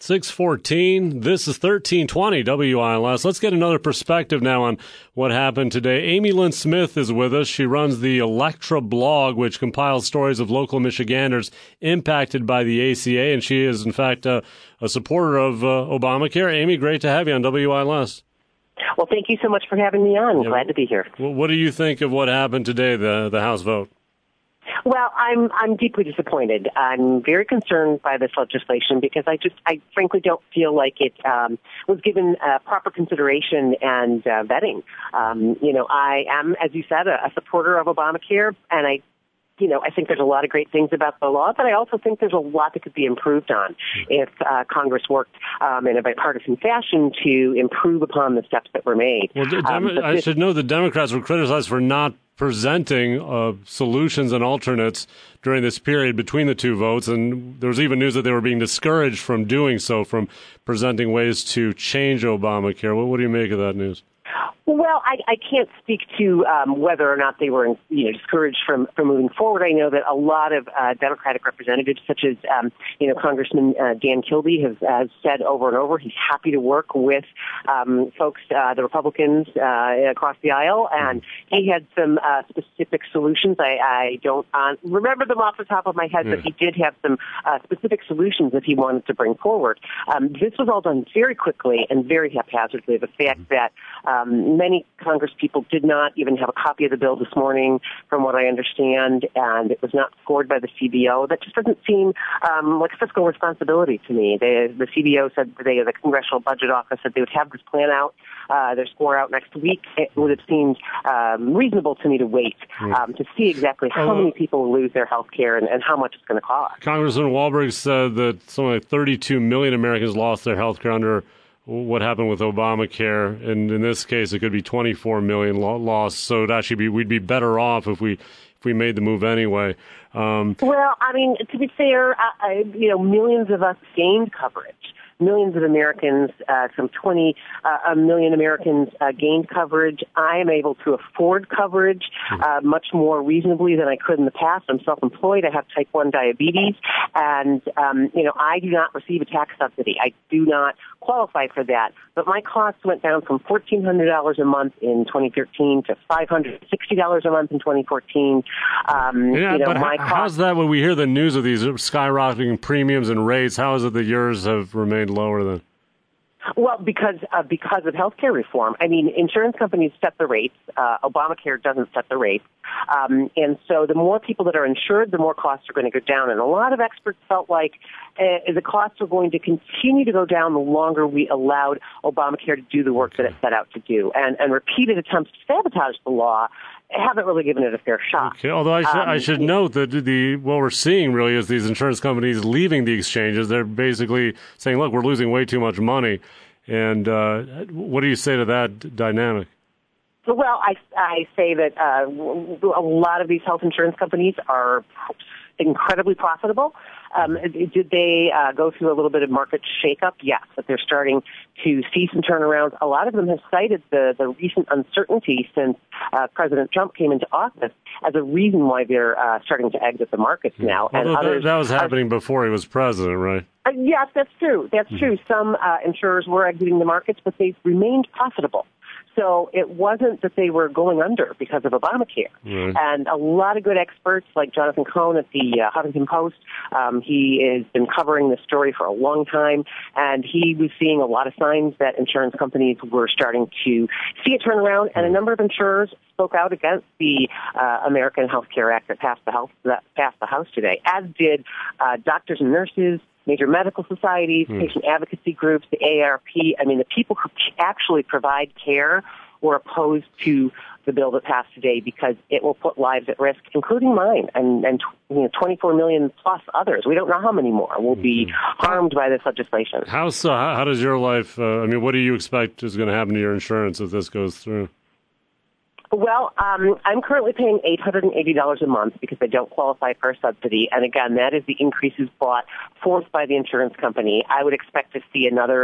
6:14. This is 1320 WILS. Let's get another perspective now on what happened today. Amy Lynn Smith is with us. She runs the Electra blog, which compiles stories of local Michiganders impacted by the ACA, and she is, in fact, a supporter of Obamacare. Amy, great to have you on WILS. Well, thank you so much for having me on. Glad to be here. Well, what do you think of what happened today, the House vote? Well, I'm deeply disappointed. I'm very concerned by this legislation because I frankly don't feel like it was given proper consideration and vetting. I am, as you said, a supporter of Obamacare, and I think there's a lot of great things about the law, but I also think there's a lot that could be improved on if Congress worked in a bipartisan fashion to improve upon the steps that were made. Well, I should know the Democrats were criticized for not presenting solutions and alternates during this period between the two votes, and there was even news that they were being discouraged from doing so, from presenting ways to change Obamacare. What do you make of that news? Well, I can't speak to whether or not they were discouraged from moving forward. I know that a lot of Democratic representatives, such as Congressman Dan Kilby, has said over and over he's happy to work with folks, the Republicans across the aisle, and he had some specific solutions. I don't remember them off the top of my head, but he did have some specific solutions that he wanted to bring forward. This was all done very quickly and very haphazardly. The fact that many Congress people did not even have a copy of the bill this morning, from what I understand, and it was not scored by the CBO. That just doesn't seem like fiscal responsibility to me. The CBO said today, the Congressional Budget Office said they would have this plan out, their score out next week. It would have seemed reasonable to me to wait to see exactly how many people will lose their health care and how much it's going to cost. Congressman Walberg said that something like 32 million Americans lost their health care under what happened with Obamacare, and in this case, it could be 24 million lost. So it'd actually we'd be better off if we made the move anyway. Well, I mean, to be fair, millions of us gained coverage. Millions of Americans, some 20 million Americans gained coverage. I am able to afford coverage much more reasonably than I could in the past. I'm self-employed. I have type 1 diabetes, and I do not receive a tax subsidy. I do not qualify for that. But my costs went down from $1,400 a month in 2013 to $560 a month in 2014. How's that when we hear the news of these skyrocketing premiums and rates? How is it that yours have remained lower than? Well, because of healthcare reform. I mean, insurance companies set the rates. Obamacare doesn't set the rates. And so the more people that are insured, the more costs are going to go down. And a lot of experts felt like the costs are going to continue to go down the longer we allowed Obamacare to do the work that it set out to do. And repeated attempts to sabotage the law haven't really given it a fair shot. Okay. Although I should note that what we're seeing really is these insurance companies leaving the exchanges. They're basically saying, look, we're losing way too much money. And what do you say to that dynamic? Well, I say that a lot of these health insurance companies are incredibly profitable. Did they go through a little bit of market shakeup? Yes, but they're starting to see some turnarounds. A lot of them have cited the recent uncertainty since President Trump came into office as a reason why they're starting to exit the markets now. And that was happening before he was president, right? Yes, that's true. That's true. Some insurers were exiting the markets, but they've remained profitable. So it wasn't that they were going under because of Obamacare. Right. And a lot of good experts like Jonathan Cohn at the Huffington Post, he has been covering this story for a long time, and he was seeing a lot of signs that insurance companies were starting to see a turnaround, and a number of insurers spoke out against the American Health Care Act that passed the House today, as did doctors and nurses, major medical societies, patient advocacy groups, the AARP. I mean, the people who actually provide care were opposed to the bill that passed today because it will put lives at risk, including mine and 24 million plus others. We don't know how many more will be harmed by this legislation. How does your life, what do you expect is going to happen to your insurance if this goes through? Well, I'm currently paying $880 a month because I don't qualify for a subsidy. And again, that is the increases brought forth by the insurance company. I would expect to see another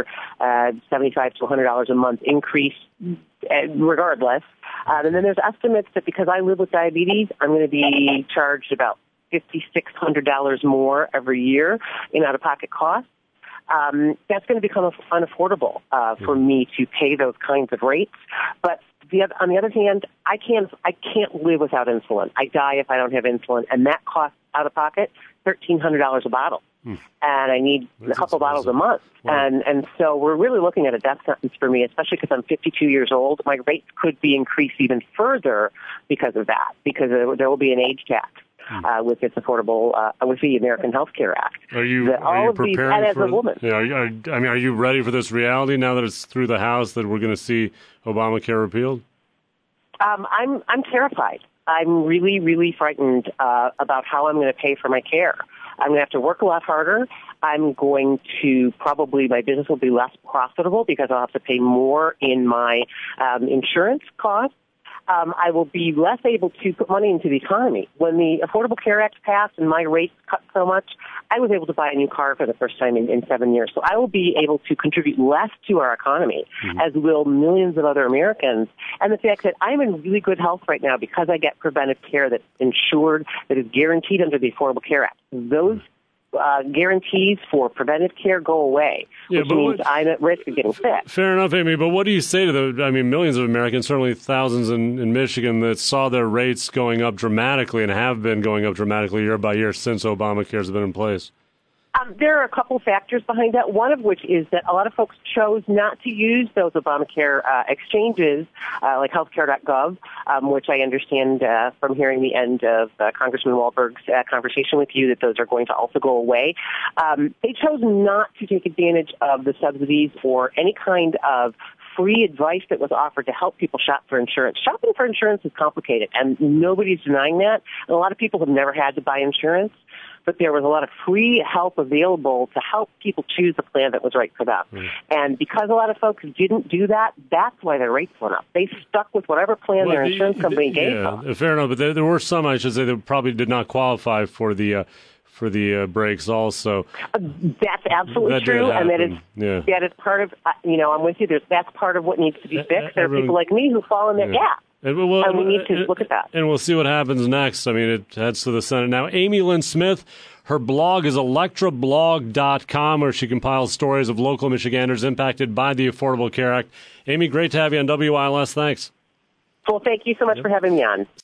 $75 to $100 a month increase regardless. And then there's estimates that because I live with diabetes, I'm going to be charged about $5,600 more every year in out-of-pocket costs. that's going to become unaffordable for me to pay those kinds of rates. But on the other hand, I can't live without insulin. I die if I don't have insulin, and that costs out of pocket $1,300 a bottle. And I need a couple bottles a month. Wow. And so we're really looking at a death sentence for me, especially because I'm 52 years old. My rates could be increased even further because of that, because there will be an age tax. With this affordable, with the American Health Care Act. Are you preparing for? Are you ready for this reality now that it's through the House that we're going to see Obamacare repealed? I'm terrified. I'm really, really frightened about how I'm going to pay for my care. I'm going to have to work a lot harder. I'm going to my business will be less profitable because I'll have to pay more in my insurance costs. I will be less able to put money into the economy. When the Affordable Care Act passed and my rates cut so much, I was able to buy a new car for the first time in 7 years. So I will be able to contribute less to our economy, as will millions of other Americans. And the fact that I'm in really good health right now because I get preventive care that's insured, that is guaranteed under the Affordable Care Act. Those guarantees for preventive care go away, which means I'm at risk of getting sick. Fair enough, Amy, but what do you say to millions of Americans, certainly thousands in Michigan, that saw their rates going up dramatically and have been going up dramatically year by year since Obamacare has been in place? There are a couple factors behind that, one of which is that a lot of folks chose not to use those Obamacare exchanges, like healthcare.gov, which I understand from hearing the end of Congressman Wahlberg's conversation with you that those are going to also go away. They chose not to take advantage of the subsidies or any kind of free advice that was offered to help people shop for insurance. Shopping for insurance is complicated, and nobody's denying that. And a lot of people have never had to buy insurance, but there was a lot of free help available to help people choose a plan that was right for them. And because a lot of folks didn't do that, that's why their rates went up. They stuck with whatever plan their insurance company gave them. Yeah, fair enough, but there were some, I should say, that probably did not qualify for the breaks also. That's absolutely true, and that is part of, I'm with you, that's part of what needs to be fixed. There are people like me who fall in that gap. And we need to look at that. And we'll see what happens next. It heads to the Senate. Now, Amy Lynn Smith, her blog is electrablog.com, where she compiles stories of local Michiganders impacted by the Affordable Care Act. Amy, great to have you on WILS. Thanks. Well, thank you so much for having me on.